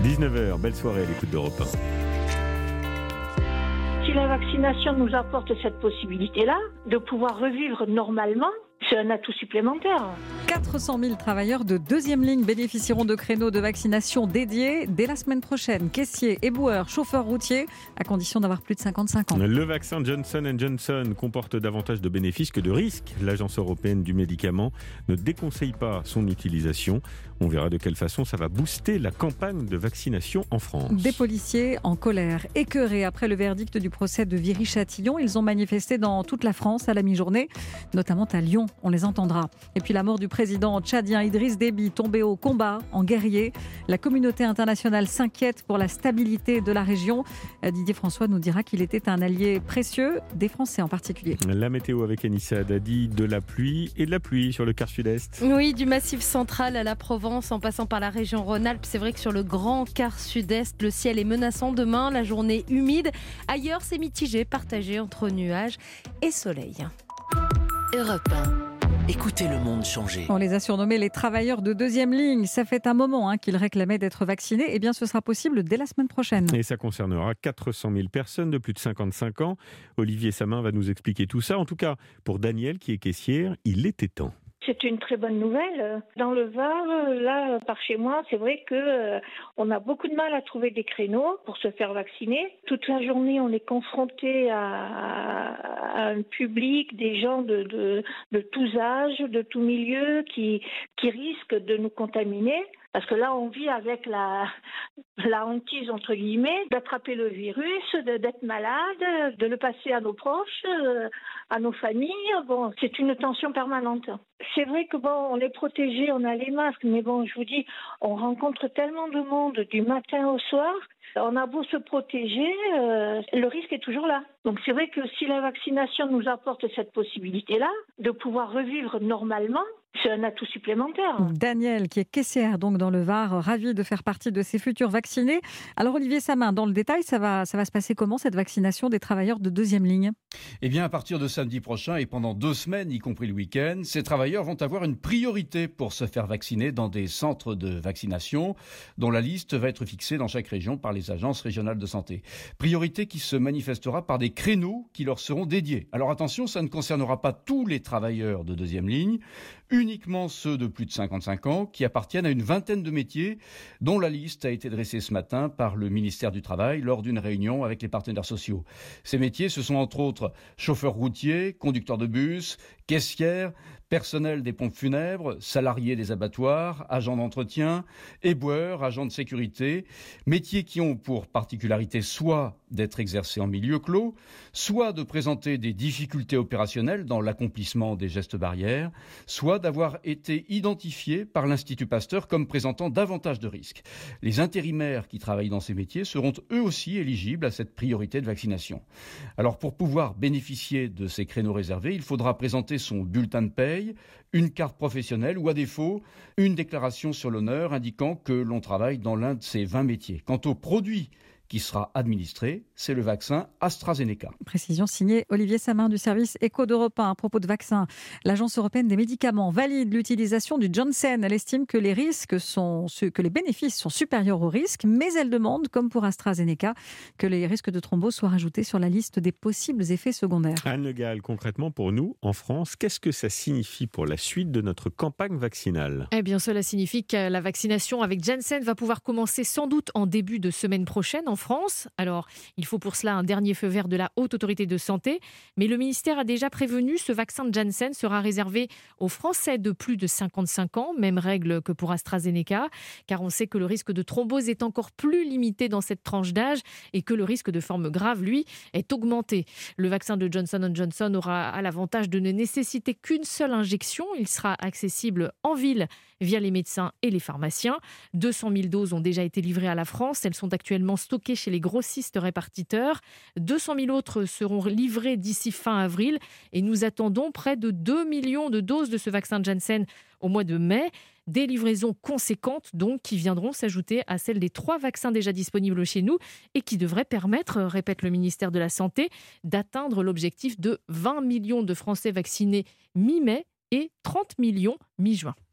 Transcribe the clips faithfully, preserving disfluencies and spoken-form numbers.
dix-neuf heures, belle soirée à l'écoute d'Europe un. Si la vaccination nous apporte cette possibilité-là, de pouvoir revivre normalement, c'est un atout supplémentaire. quatre cent mille travailleurs de deuxième ligne bénéficieront de créneaux de vaccination dédiés dès la semaine prochaine. Caissiers, éboueurs, chauffeurs routiers, à condition d'avoir plus de cinquante-cinq ans. Le vaccin Johnson and Johnson comporte davantage de bénéfices que de risques. L'Agence européenne du médicament ne déconseille pas son utilisation. On verra de quelle façon ça va booster la campagne de vaccination en France. Des policiers en colère, écœurés après le verdict du procès de Viry-Châtillon. Ils ont manifesté dans toute la France à la mi-journée, notamment à Lyon. On les entendra. Et puis la mort du président tchadien Idriss Déby, tombé au combat en guerrier. La communauté internationale s'inquiète pour la stabilité de la région. Didier François nous dira qu'il était un allié précieux, des Français en particulier. La météo avec Anissa Dadi, de la pluie et de la pluie sur le quart sud-est. Oui, du Massif central à la Provence en passant par la région Rhône-Alpes. C'est vrai que sur le grand quart sud-est, le ciel est menaçant demain, la journée humide. Ailleurs, c'est mitigé, partagé entre nuages et soleil. Europe un. Écoutez le monde changer. On les a surnommés les travailleurs de deuxième ligne. Ça fait un moment hein, qu'ils réclamaient d'être vaccinés. Eh bien, ce sera possible dès la semaine prochaine. Et ça concernera quatre cent mille personnes de plus de cinquante-cinq ans. Olivier Samin va nous expliquer tout ça. En tout cas, pour Daniel, qui est caissière, il était temps. C'est une très bonne nouvelle. Dans le Var, là, par chez moi, c'est vrai que euh, on a beaucoup de mal à trouver des créneaux pour se faire vacciner. Toute la journée, on est confronté à, à un public, des gens de, de, de tous âges, de tous milieux, qui, qui risquent de nous contaminer. Parce que là, on vit avec la, la hantise, entre guillemets, d'attraper le virus, de, d'être malade, de le passer à nos proches, à nos familles. Bon, c'est une tension permanente. C'est vrai que bon, on est protégé, on a les masques, mais bon, je vous dis, on rencontre tellement de monde du matin au soir. On a beau se protéger, euh, le risque est toujours là. Donc c'est vrai que si la vaccination nous apporte cette possibilité-là, de pouvoir revivre normalement, c'est un atout supplémentaire. Daniel, qui est caissière donc dans le Var, ravi de faire partie de ces futurs vaccinés. Alors Olivier Samin, dans le détail, ça va, ça va se passer comment cette vaccination des travailleurs de deuxième ligne ? Eh bien, à partir de samedi prochain et pendant deux semaines, y compris le week-end, ces travailleurs vont avoir une priorité pour se faire vacciner dans des centres de vaccination dont la liste va être fixée dans chaque région par les agences régionales de santé. Priorité qui se manifestera par des créneaux qui leur seront dédiés. Alors attention, ça ne concernera pas tous les travailleurs de deuxième ligne, uniquement ceux de plus de cinquante-cinq ans qui appartiennent à une vingtaine de métiers dont la liste a été dressée ce matin par le ministère du Travail lors d'une réunion avec les partenaires sociaux. Ces métiers, ce sont entre autres chauffeurs routiers, conducteurs de bus, caissières, personnel des pompes funèbres, salariés des abattoirs, agents d'entretien, éboueurs, agents de sécurité, métiers qui ont pour particularité soit d'être exercés en milieu clos, soit de présenter des difficultés opérationnelles dans l'accomplissement des gestes barrières, soit d'avoir été identifiés par l'Institut Pasteur comme présentant davantage de risques. Les intérimaires qui travaillent dans ces métiers seront eux aussi éligibles à cette priorité de vaccination. Alors pour pouvoir bénéficier de ces créneaux réservés, il faudra présenter son bulletin de paye, une carte professionnelle ou à défaut, une déclaration sur l'honneur indiquant que l'on travaille dans l'un de ces vingt métiers. Quant aux produits qui sera administré, c'est le vaccin AstraZeneca. Précision signée Olivier Samin du service Éco d'Europe un. À propos de vaccins, l'Agence européenne des médicaments valide l'utilisation du Johnson. Elle estime que les risques sont, que les bénéfices sont supérieurs aux risques, mais elle demande, comme pour AstraZeneca, que les risques de thrombose soient rajoutés sur la liste des possibles effets secondaires. Anne Le Gall, concrètement pour nous, en France, qu'est-ce que ça signifie pour la suite de notre campagne vaccinale ? Eh bien, cela signifie que la vaccination avec Janssen va pouvoir commencer sans doute en début de semaine prochaine en France. Alors, il faut pour cela un dernier feu vert de la Haute Autorité de Santé. Mais le ministère a déjà prévenu, ce vaccin de Janssen sera réservé aux Français de plus de cinquante-cinq ans, même règle que pour AstraZeneca, car on sait que le risque de thrombose est encore plus limité dans cette tranche d'âge et que le risque de forme grave, lui, est augmenté. Le vaccin de Johnson and Johnson aura l'avantage de ne nécessiter qu'une seule injection. Il sera accessible en ville via les médecins et les pharmaciens. deux cent mille doses ont déjà été livrées à la France. Elles sont actuellement stockées chez les grossistes répartiteurs. deux cent mille autres seront livrées d'ici fin avril. Et nous attendons près de deux millions de doses de ce vaccin de Janssen au mois de mai. Des livraisons conséquentes donc qui viendront s'ajouter à celles des trois vaccins déjà disponibles chez nous et qui devraient permettre, répète le ministère de la Santé, d'atteindre l'objectif de vingt millions de Français vaccinés mi-mai et trente millions mi-juin.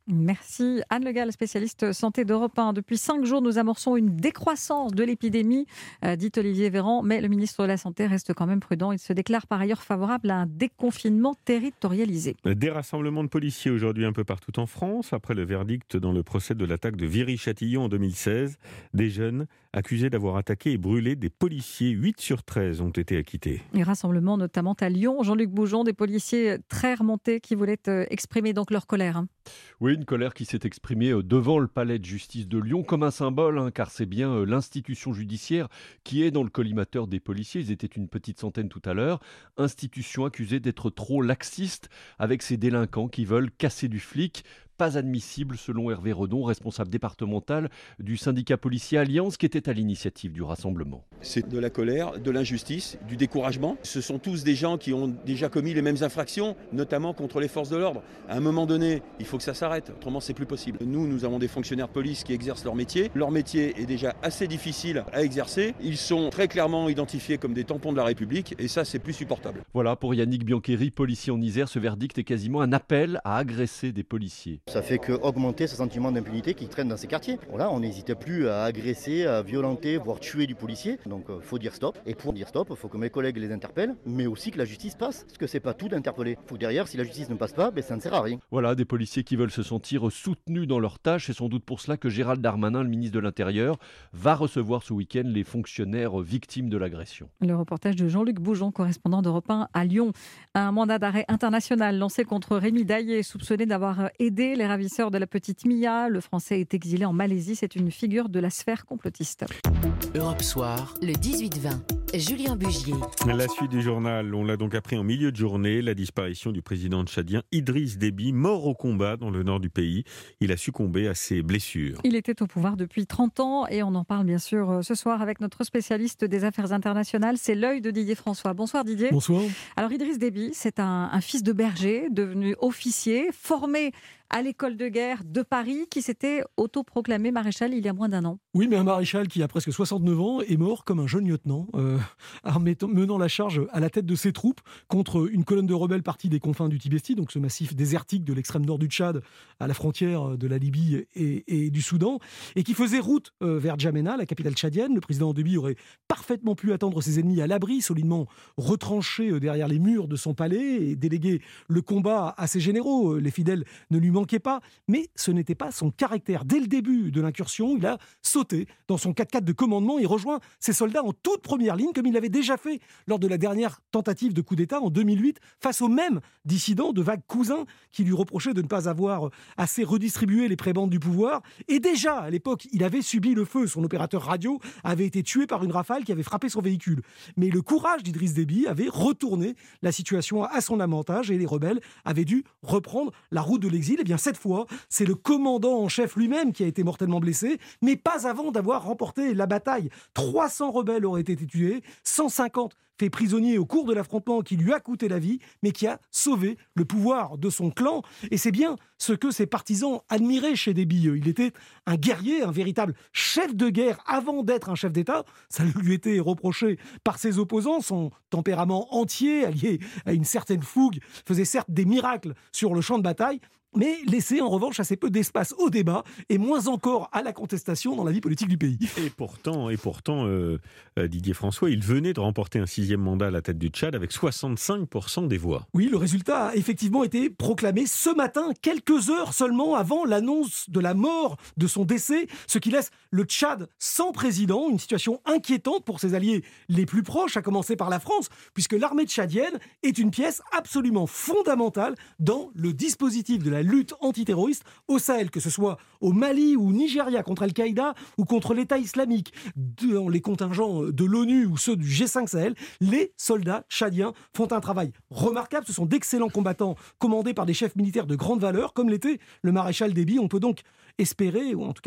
Merci Anne Le Gall, spécialiste santé d'Europe un. Depuis cinq jours, nous amorçons une décroissance de l'épidémie, euh, dit Olivier Véran, mais le ministre de la Santé reste quand même prudent. Il se déclare par ailleurs favorable à un déconfinement territorialisé. Des rassemblements de policiers aujourd'hui un peu partout en France, après le verdict dans le procès de l'attaque de Viry-Châtillon en deux mille seize. Des jeunes accusés d'avoir attaqué et brûlé des policiers. huit sur treize ont été acquittés. Les rassemblements notamment à Lyon. Jean-Luc Boujon, des policiers très remontés qui voulaient exprimer donc leur colère. Oui, une colère qui s'est exprimée devant le palais de justice de Lyon comme un symbole, hein, car c'est bien l'institution judiciaire qui est dans le collimateur des policiers. Ils étaient une petite centaine tout à l'heure. Institution accusée d'être trop laxiste avec ces délinquants qui veulent casser du flic. Pas admissible selon Hervé Redon, responsable départemental du syndicat policier Alliance, qui était à l'initiative du rassemblement. C'est de la colère, de l'injustice, du découragement. Ce sont tous des gens qui ont déjà commis les mêmes infractions, notamment contre les forces de l'ordre. À un moment donné, il faut que ça s'arrête, autrement c'est plus possible. Nous, nous avons des fonctionnaires de police qui exercent leur métier. Leur métier est déjà assez difficile à exercer. Ils sont très clairement identifiés comme des tampons de la République et ça, c'est plus supportable. Voilà, pour Yannick Biancheri, policier en Isère, ce verdict est quasiment un appel à agresser des policiers. Ça fait qu'augmenter ce sentiment d'impunité qui traîne dans ces quartiers. Voilà, on n'hésite plus à agresser, à violenter, voire tuer du policier. Donc il euh, faut dire stop. Et pour dire stop, il faut que mes collègues les interpellent, mais aussi que la justice passe. Parce que c'est pas tout d'interpeller. Il faut que derrière, si la justice ne passe pas, ben, ça ne sert à rien. Voilà, des policiers qui veulent se sentir soutenus dans leurs tâches. C'est sans doute pour cela que Gérald Darmanin, le ministre de l'Intérieur, va recevoir ce week-end les fonctionnaires victimes de l'agression. Le reportage de Jean-Luc Boujon, correspondant d'Europe un à Lyon. Un mandat d'arrêt international lancé contre Rémi Daillé, soupçonné d'avoir aidé les ravisseurs de la petite Mia. Le Français est exilé en Malaisie. C'est une figure de la sphère complotiste. Europe Soir, le dix-huit vingt. Julien Bugier. La suite du journal, on l'a donc appris en milieu de journée, la disparition du président tchadien Idriss Déby, mort au combat dans le nord du pays. Il a succombé à ses blessures. Il était au pouvoir depuis trente ans et on en parle bien sûr ce soir avec notre spécialiste des affaires internationales. C'est l'œil de Didier François. Bonsoir Didier. Bonsoir. Alors Idriss Déby, c'est un, un fils de berger, devenu officier, formé à l'école de guerre de Paris, qui s'était autoproclamé maréchal il y a moins d'un an. Oui, mais un maréchal qui a presque soixante-neuf ans est mort comme un jeune lieutenant, euh, armé, menant la charge à la tête de ses troupes contre une colonne de rebelles partis des confins du Tibesti, donc ce massif désertique de l'extrême nord du Tchad, à la frontière de la Libye et, et du Soudan, et qui faisait route euh, vers N'Djamena, la capitale tchadienne. Le président Déby aurait parfaitement pu attendre ses ennemis à l'abri, solidement retranché euh, derrière les murs de son palais et déléguer le combat à ses généraux. Les fidèles ne lui manquait pas, mais ce n'était pas son caractère. Dès le début de l'incursion, il a sauté dans son quatre-quatre de commandement et rejoint ses soldats en toute première ligne, comme il l'avait déjà fait lors de la dernière tentative de coup d'État en deux mille huit, face aux mêmes dissidents de vagues cousins qui lui reprochaient de ne pas avoir assez redistribué les prébendes du pouvoir. Et déjà, à l'époque, il avait subi le feu. Son opérateur radio avait été tué par une rafale qui avait frappé son véhicule. Mais le courage d'Idriss Déby avait retourné la situation à son avantage et les rebelles avaient dû reprendre la route de l'exil. Eh bien, cette fois, c'est le commandant en chef lui-même qui a été mortellement blessé, mais pas avant d'avoir remporté la bataille. trois cents rebelles auraient été tués, cent cinquante fait prisonnier au cours de l'affrontement qui lui a coûté la vie, mais qui a sauvé le pouvoir de son clan. Et c'est bien ce que ses partisans admiraient chez Déby. Il était un guerrier, un véritable chef de guerre avant d'être un chef d'État. Ça lui était reproché par ses opposants. Son tempérament entier, allié à une certaine fougue, faisait certes des miracles sur le champ de bataille, mais laissait en revanche assez peu d'espace au débat et moins encore à la contestation dans la vie politique du pays. Et pourtant, et pourtant euh, Didier François, il venait de remporter un sixième mandat à la tête du Tchad avec soixante-cinq pour cent des voix. Oui, le résultat a effectivement été proclamé ce matin, quelques heures seulement avant l'annonce de la mort de son décès, ce qui laisse le Tchad sans président, une situation inquiétante pour ses alliés les plus proches, à commencer par la France, puisque l'armée tchadienne est une pièce absolument fondamentale dans le dispositif de la lutte antiterroriste au Sahel, que ce soit au Mali ou au Nigeria contre Al-Qaïda ou contre l'État islamique, dans les contingents de l'ONU ou ceux du G cinq Sahel, les soldats tchadiens font un travail remarquable. Ce sont d'excellents combattants commandés par des chefs militaires de grande valeur, comme l'était le maréchal Déby. On peut donc espérer, ou en tout cas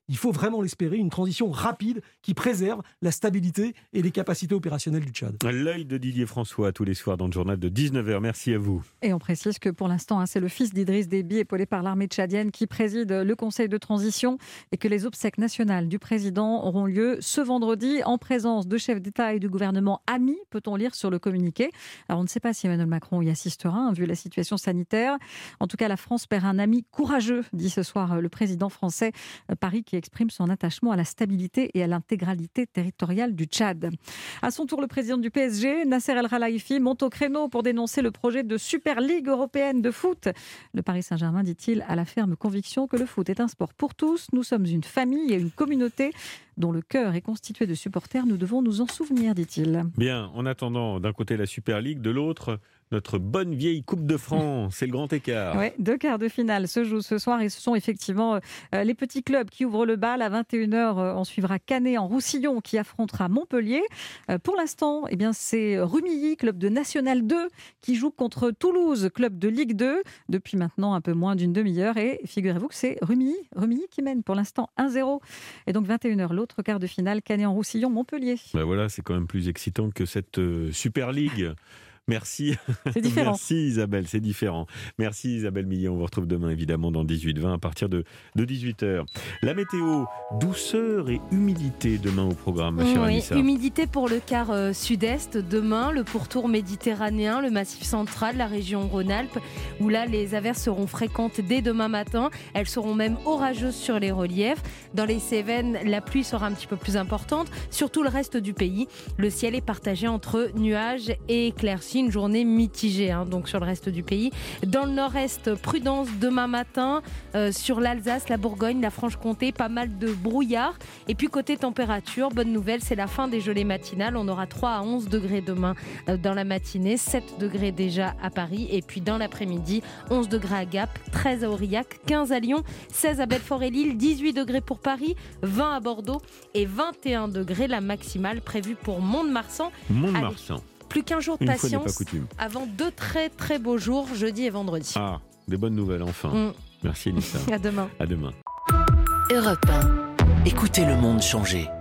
il faut vraiment l'espérer, une transition rapide qui préserve la stabilité et les capacités opérationnelles du Tchad. L'œil de Didier François tous les soirs dans le journal de dix-neuf heures. Merci à vous. Et on précise que pour l'instant, hein, c'est le fils d'Idriss Déby, épaulé par l'armée tchadienne, qui préside le Conseil de transition et que les obsèques nationales du président auront lieu ce vendredi en présence de chefs d'État et du gouvernement amis, peut-on lire sur le communiqué. Alors on ne sait pas si Emmanuel Macron y assistera, hein, vu la situation sanitaire. En tout cas, la France perd un ami courageux, dit ce soir le président français. Paris qui exprime son attachement à la stabilité et à l'intégralité territoriale du Tchad. À son tour, le président du P S G, Nasser El Khelaifi, monte au créneau pour dénoncer le projet de Super Ligue européenne de foot. Le Paris Saint-Germain, dit-il, a la ferme conviction que le foot est un sport pour tous. Nous sommes une famille et une communauté dont le cœur est constitué de supporters. Nous devons nous en souvenir, dit-il. Bien, en attendant, d'un côté la Super League, de l'autre, notre bonne vieille Coupe de France. C'est le grand écart. Oui, deux quarts de finale se jouent ce soir et ce sont effectivement euh, les petits clubs qui ouvrent le bal. À vingt et une heures, euh, on suivra Canet en Roussillon qui affrontera Montpellier. Euh, pour l'instant, eh bien, c'est Rumilly, club de National deux, qui joue contre Toulouse, club de Ligue deux, depuis maintenant un peu moins d'une demi-heure. Et figurez-vous que c'est Rumilly, Rumilly qui mène pour l'instant un zéro. Et donc vingt et une heures, l'autre quart de finale, Canet en Roussillon, Montpellier. Ben voilà, c'est quand même plus excitant que cette euh, Super League. Merci. C'est différent. Merci Isabelle, c'est différent. Merci Isabelle Millet, on vous retrouve demain évidemment dans dix-huit vingt à partir de, de dix-huit heures. La météo, douceur et humidité demain au programme, ma chère oui, Anissa. Humidité pour le quart euh, sud-est demain, le pourtour méditerranéen, le massif central, la région Rhône-Alpes, où là les averses seront fréquentes dès demain matin. Elles seront même orageuses sur les reliefs. Dans les Cévennes, la pluie sera un petit peu plus importante. Sur tout le reste du pays, le ciel est partagé entre nuages et éclaircies. Une journée mitigée hein, donc sur le reste du pays. Dans le nord-est, prudence demain matin euh, sur l'Alsace, la Bourgogne, la Franche-Comté, pas mal de brouillard. Et puis côté température, bonne nouvelle, c'est la fin des gelées matinales. On aura trois à onze degrés demain euh, dans la matinée, sept degrés déjà à Paris. Et puis dans l'après-midi, onze degrés à Gap, treize à Aurillac, quinze à Lyon, seize à Belfort et Lille, dix-huit degrés pour Paris, vingt à Bordeaux et vingt et un degrés la maximale prévue pour Mont-de-Marsan. Mont-de-Marsan. Plus qu'un jour de Une patience avant deux très très beaux jours, jeudi et vendredi. Ah, des bonnes nouvelles enfin. Mm. Merci Anissa. À demain. À demain. Europe un. Écoutez le monde changer.